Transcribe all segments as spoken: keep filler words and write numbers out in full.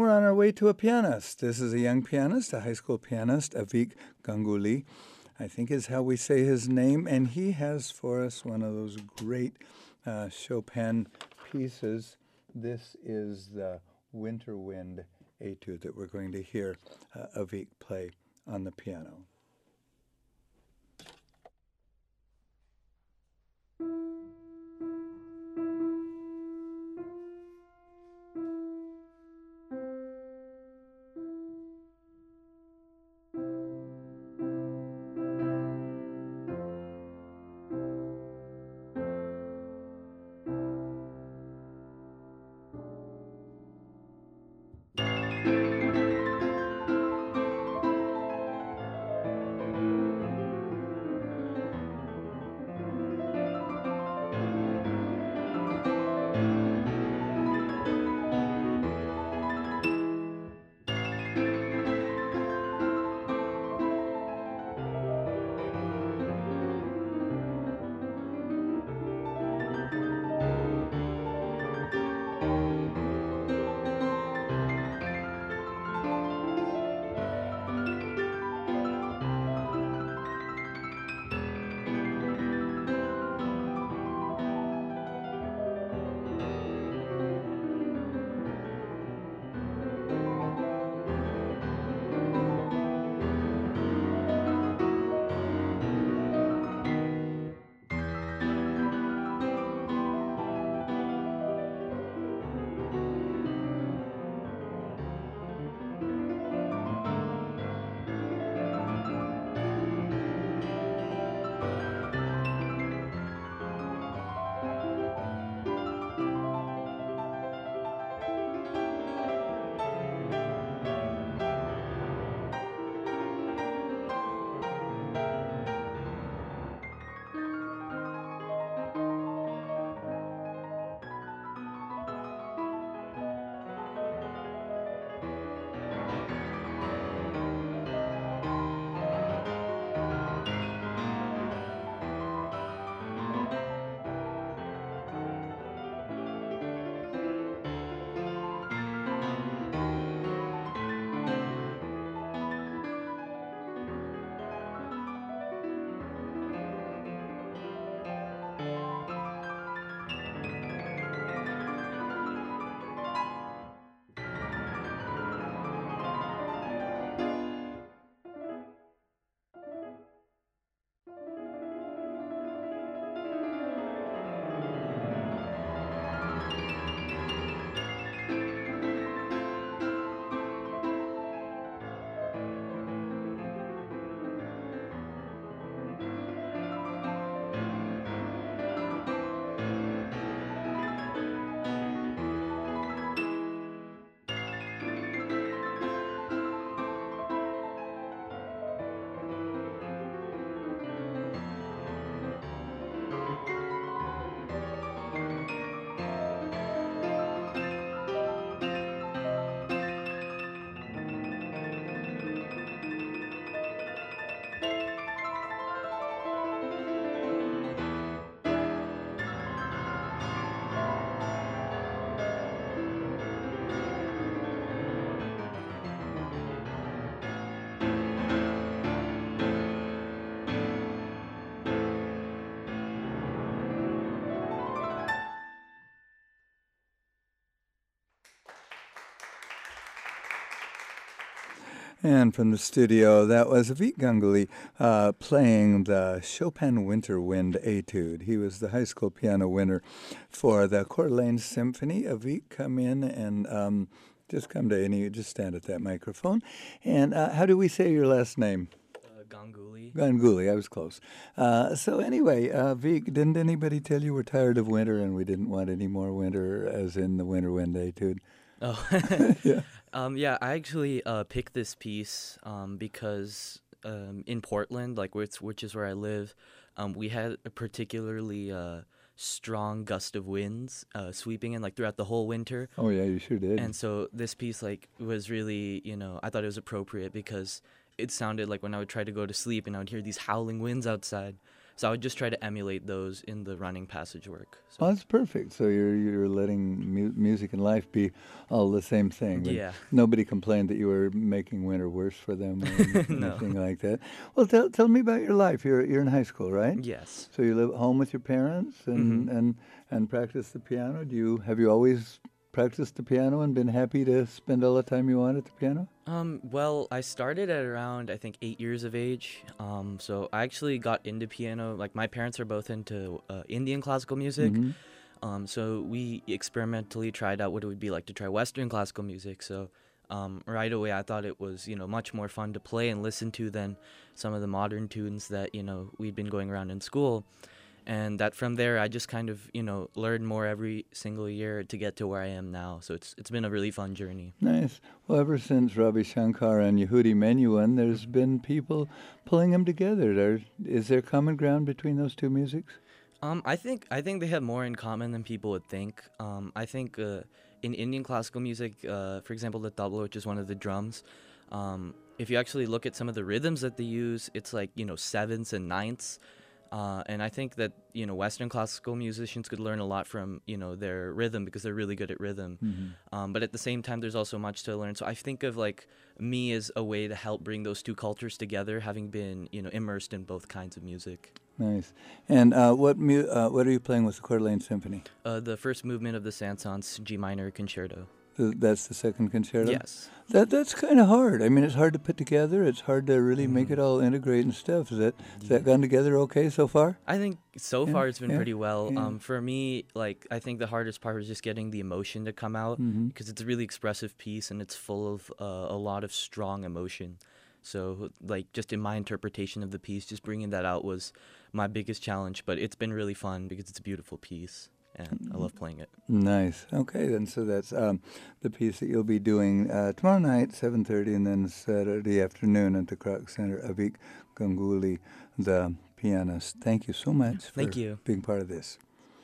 we're on our way to a pianist. This is a young pianist, a high school pianist, Avik Ganguly, I think is how we say his name, and he has for us one of those great uh, Chopin pieces. This is the Winter Wind Etude that we're going to hear uh, Avik play on the piano. And from the studio, that was Avik Ganguly uh, playing the Chopin Winter Wind Etude. He was the high school piano winner for the Coeur d'Alene Symphony. Avik, come in and um, just come to any, just stand at that microphone. And uh, how do we say your last name? Uh, Ganguly. Ganguly, I was close. Uh, so anyway, uh, Avik, didn't anybody tell you we're tired of winter and we didn't want any more winter, as in the Winter Wind Etude? Oh, Yeah. um, yeah. I actually uh, picked this piece um, because um, in Portland, like which which is where I live, um, we had a particularly uh, strong gust of winds uh, sweeping in like throughout the whole winter. Oh, yeah, you sure did. And so this piece like was really, you know, I thought it was appropriate because it sounded like when I would try to go to sleep and I would hear these howling winds outside. So I would just try to emulate those in the running passage work. So. Well, that's perfect. So you're you're letting mu- music and life be all the same thing. And Yeah. nobody complained that you were making winter worse for them or any- No. anything like that. Well, tell tell me about your life. You're you're in high school, right? Yes. So you live at home with your parents and Mhm. and and practice the piano. Do you have you always practiced the piano and been happy to spend all the time you want at the piano? Um, well, I started at around, I think, eight years of age. Um, so I actually got into piano. Like, my parents are both into uh, Indian classical music. Mm-hmm. Um, so we experimentally tried out what it would be like to try Western classical music. So um, right away, I thought it was, you know, much more fun to play and listen to than some of the modern tunes that, you know, we'd been going around in school. And that from there, I just kind of, you know, learned more every single year to get to where I am now. So it's it's been a really fun journey. Nice. Well, ever since Ravi Shankar and Yehudi Menuhin, there's been people pulling them together. There, is there common ground between those two musics? Um, I think I think they have more in common than people would think. Um, I think uh, in Indian classical music, uh, for example, the tabla, which is one of the drums, um, if you actually look at some of the rhythms that they use, it's like, you know, sevenths and ninths. Uh, and I think that, you know, Western classical musicians could learn a lot from, you know, their rhythm because they're really good at rhythm. Mm-hmm. Um, but at the same time, there's also much to learn. So I think of like me as a way to help bring those two cultures together, having been, you know, immersed in both kinds of music. Nice. And uh, what mu- uh, what are you playing with the Coeur d'Alene Symphony? Uh, the first movement of the Saint-Saëns G minor concerto. Th- That's the second concerto? Yes. That That's kind of hard. I mean, it's hard to put together. It's hard to really make Mhm. it all integrate and stuff. Is that, has Yeah. that gone together okay so far? I think so Yeah, far it's been yeah, pretty well. yeah. Um, for me, like I think the hardest part was just getting the emotion to come out Mm-hmm. because it's a really expressive piece and it's full of uh, a lot of strong emotion. So, like, just in my interpretation of the piece, just bringing that out was my biggest challenge. But it's been really fun because it's a beautiful piece and I love playing it. Nice. Okay, then. So that's um, the piece that you'll be doing uh, tomorrow night, seven thirty, and then Saturday afternoon at the Kroc Center. Avik Ganguly, the pianist. Thank you so much for Thank you. being part of this.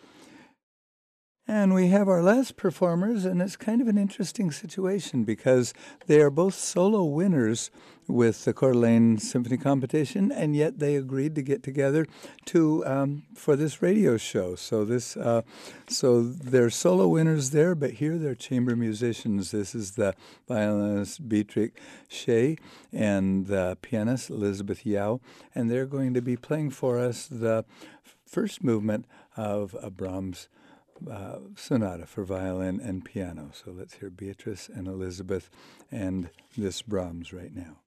And we have our last performers, and it's kind of an interesting situation because they are both solo winners with the Coeur d'Alene Symphony Competition, and yet they agreed to get together to um, for this radio show. So this, uh, so they're solo winners there, but here they're chamber musicians. This is the violinist Beatrix Shea and the pianist Elizabeth Yao, and they're going to be playing for us the first movement of a Brahms Uh, sonata for violin and piano. So let's hear Beatrice and Elizabeth and this Brahms right now.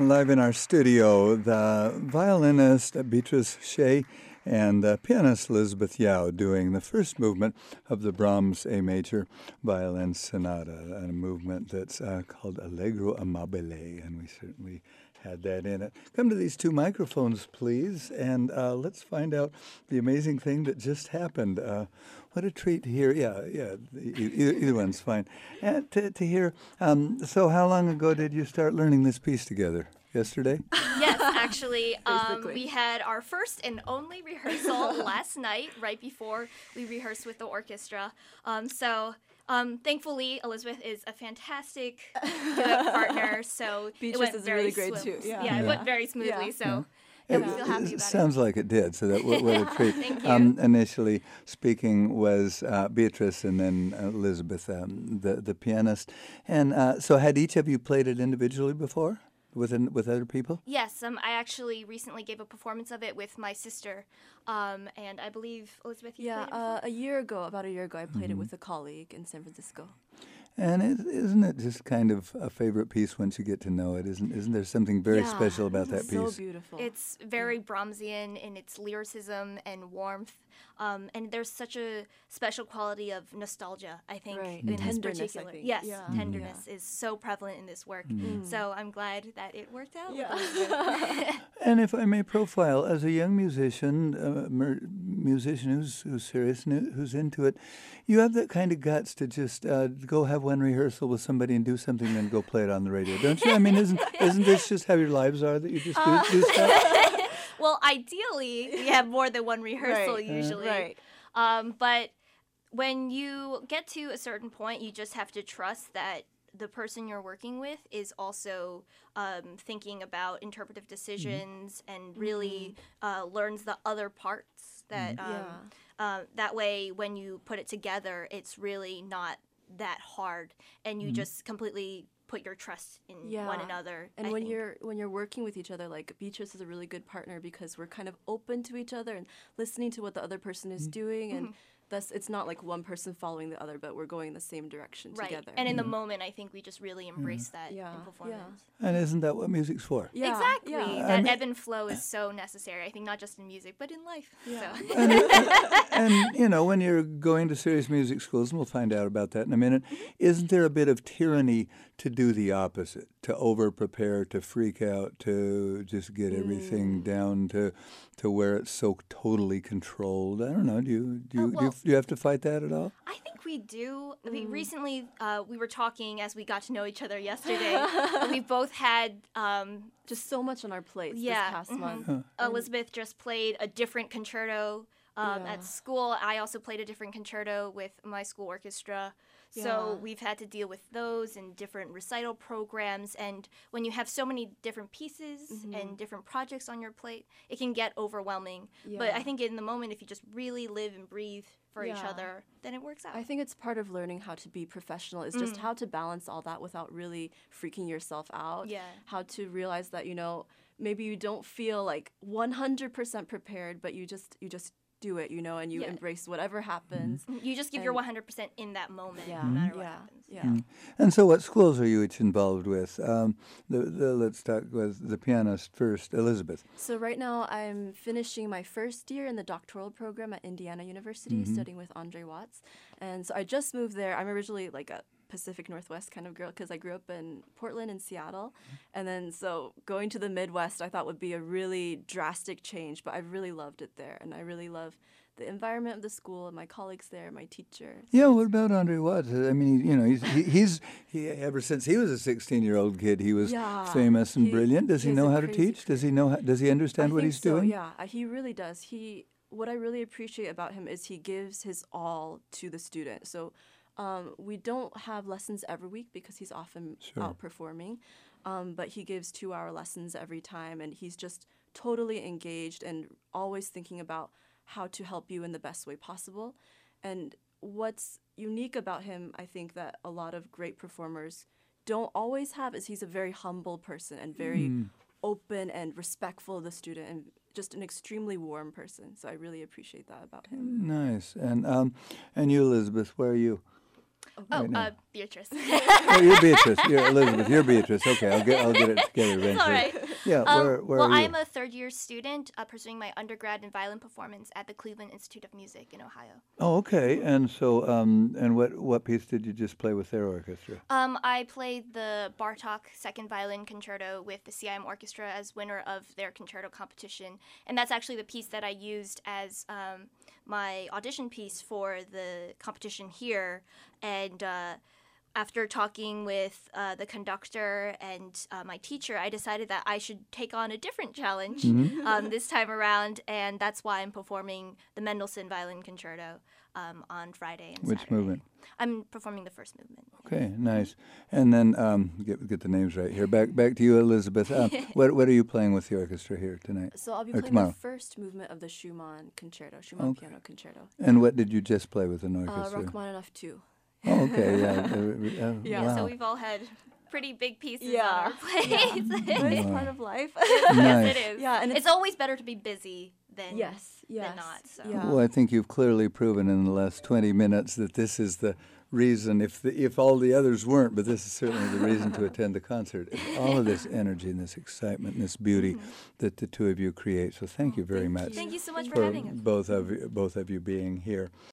Live in our studio, the violinist Beatrice Shea and the pianist Elizabeth Yao doing the first movement of the Brahms A Major Violin Sonata, a movement that's uh, called Allegro Amabile, and we certainly had that in it. Come to these two microphones, please, and uh, let's find out the amazing thing that just happened. Uh, what a treat to hear. Yeah, yeah, either, either one's fine. And to, to hear, um, so how long ago did you start learning this piece together? Yesterday? Yes, actually. Um, we had our first and only rehearsal last night, right before we rehearsed with the orchestra. Um, so, um, thankfully, Elizabeth is a fantastic duet partner. So Beatrice it went is very really great swi- too. Yeah, yeah, it Yeah. went very smoothly. Yeah. So. Yeah. Yeah, It, we feel happy it about sounds like it did, so that what, what a treat. Thank you. Um, initially speaking was uh, Beatrice and then Elizabeth, um, the, the pianist. And uh, so had each of you played it individually before with, an, with other people? Yes, um, I actually recently gave a performance of it with my sister, um, and I believe, Elizabeth, you Yeah, played it before? uh, a year ago, about a year ago, I played it with a colleague in San Francisco. And it, isn't it just kind of a favorite piece once you get to know it? Isn't isn't there something very Yeah, special about that it's so piece? beautiful. It's very Brahmsian in its lyricism and warmth, um, and there's such a special quality of nostalgia, I think, Right. in And this tenderness, I particular. think. Yes, Yeah. Mhm. tenderness is so prevalent in this work. So I'm glad that it worked out. with Yeah. Elizabeth. And if I may profile, as a young musician, a mer- musician who's, who's serious and who's into it, you have that kind of guts to just uh, go have one rehearsal with somebody and do something and then go play it on the radio, don't you? I mean, isn't isn't this just how your lives are, that you just do, do stuff? Well, ideally, we have more than one rehearsal Right. usually. Right. Um, but when you get to a certain point, you just have to trust that the person you're working with is also um, thinking about interpretive decisions and really uh, learns the other parts. That um, Yeah. uh, that way, when you put it together, it's really not that hard, and you just completely put your trust in Yeah. one another. And I when think. you're when you're working with each other, like Beatrice is a really good partner because we're kind of open to each other and listening to what the other person is doing, and thus it's not like one person following the other, but we're going in the same direction Right, together. and in the moment, I think we just really embrace that Yeah, in yeah. performance. And isn't that what music's for? yeah, Exactly. Yeah. That mean- ebb and flow is so necessary. I think not just in music, but in life. Yeah. So. And, and, you know, when you're going to serious music schools, and we'll find out about that in a minute, isn't there a bit of tyranny to do the opposite, to over-prepare, to freak out, to just get everything down to to where it's so totally controlled? I don't know. Do you do you, Oh, do, you well- do you have to fight that at all? I think we do. I mean, recently, uh, we were talking as we got to know each other yesterday. we both had, um, Just so much on our plates yeah, this past mhm. month. Elizabeth just played a different concerto um, Yeah. at school. I also played a different concerto with my school orchestra. So Yeah. we've had to deal with those and different recital programs. And when you have so many different pieces and different projects on your plate, it can get overwhelming. But I Yeah. think in the moment, if you just really live and breathe for each Yeah. other, then it works out. I think it's part of learning how to be professional is just how to balance all that without really freaking yourself out. Yeah. How to realize that, you know, maybe you don't feel like one hundred percent prepared, but you just you just do it, you know, and you Yeah. embrace whatever happens. You just give your And- one hundred percent in that moment, Yeah. no matter what yeah. happens. Yeah. And so, what schools are you each involved with? Um, the, the, let's start with the pianist first, Elizabeth. So right now I'm finishing my first year in the doctoral program at Indiana University, studying with Andre Watts. And so I just moved there. I'm originally like a Pacific Northwest kind of girl because I grew up in Portland and Seattle. And then so going to the Midwest I thought would be a really drastic change, but I've really loved it there. And I really love the environment of the school and my colleagues there, my teacher. Yeah, what about Andre Watts? I mean, he, you know, he's he, he's he ever since he was a sixteen-year-old kid, he was Yeah, famous and he- brilliant. Does he he's know a how to crazy, teach? Does he know? How, does he understand I what think he's so, doing? Yeah, uh, he really does. He what I really appreciate about him is he gives his all to the student. So um, we don't have lessons every week because he's often Sure. out performing, um, but he gives two-hour lessons every time, and he's just totally engaged and always thinking about how to help you in the best way possible. And what's unique about him, I think, that a lot of great performers don't always have is he's a very humble person and very open and respectful of the student and just an extremely warm person. So I really appreciate that about him. Nice. And um, and you, Elizabeth, where are you? Oh, Right now. uh, Beatrice. Oh, you're Beatrice. You're Elizabeth. You're Beatrice. Okay, I'll get I'll get it together eventually. all right. Yeah, Um, where, where well, are you? I'm a third year student uh, pursuing my undergrad in violin performance at the Cleveland Institute of Music in Ohio. Oh, okay. And so, um, and what what piece did you just play with their orchestra? Um, I played the Bartok Second Violin Concerto with the C I M Orchestra as winner of their concerto competition, and that's actually the piece that I used as um, my audition piece for the competition here. And uh, after talking with uh, the conductor and uh, my teacher, I decided that I should take on a different challenge Mm-hmm. um, this time around, and that's why I'm performing the Mendelssohn Violin Concerto um, on Friday and Which Saturday. movement? I'm performing the first movement. Okay, nice. And then um, get get the names right here. Back back to you, Elizabeth. Uh, what what are you playing with the orchestra here tonight? So I'll be Or playing tomorrow. the first movement of the Schumann Concerto, Schumann Okay. Piano Concerto. And what did you just play with an Uh, orchestra? Rachmaninoff two. Oh, okay, yeah. uh, uh, Yeah, wow. So we've all had pretty big pieces Yeah. on our plates. But it's part of life. Yes, Nice. it is. Yeah, and it's, it's- always better to be busy than Yes, yes. than not. So. Yeah. Well, I think you've clearly proven in the last twenty minutes that this is the reason, if the, if all the others weren't, but this is certainly the reason to attend the concert. It's all of this energy and this excitement and this beauty that the two of you create. So thank you very thank much you. Thank you so much for for having us. both of you, both of you being here.